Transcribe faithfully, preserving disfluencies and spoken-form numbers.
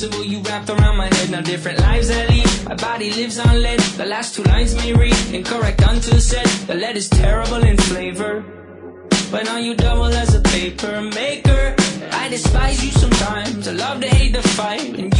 impossible you wrapped around my head. Now different lives I lead, my body lives on lead. The last two lines may read incorrect until said. The lead is terrible in flavor, but now you double as a paper maker. I despise you sometimes, I love to hate the fight, and